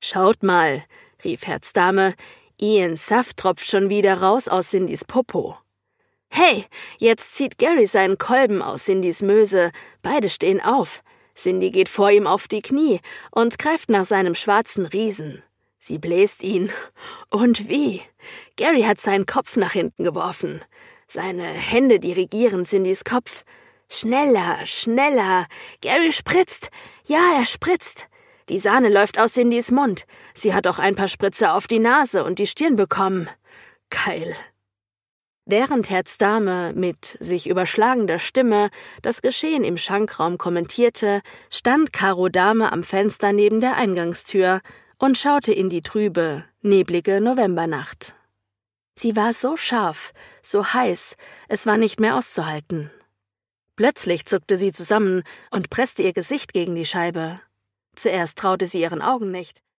»Schaut mal«, rief Herzdame, »Ians Saft tropft schon wieder raus aus Cindys Popo.« »Hey, jetzt zieht Gary seinen Kolben aus Cindys Möse. Beide stehen auf. Cindy geht vor ihm auf die Knie und greift nach seinem schwarzen Riesen. Sie bläst ihn. Und wie? Gary hat seinen Kopf nach hinten geworfen. Seine Hände dirigieren Cindys Kopf. Schneller, schneller. Gary spritzt. Ja, er spritzt. Die Sahne läuft aus Cindys Mund. Sie hat auch ein paar Spritze auf die Nase und die Stirn bekommen. Geil. Während Herzdame mit sich überschlagender Stimme das Geschehen im Schankraum kommentierte, stand Karo Dame am Fenster neben der Eingangstür und schaute in die trübe, neblige Novembernacht. Sie war so scharf, so heiß, es war nicht mehr auszuhalten. Plötzlich zuckte sie zusammen und presste ihr Gesicht gegen die Scheibe. Zuerst traute sie ihren Augen nicht.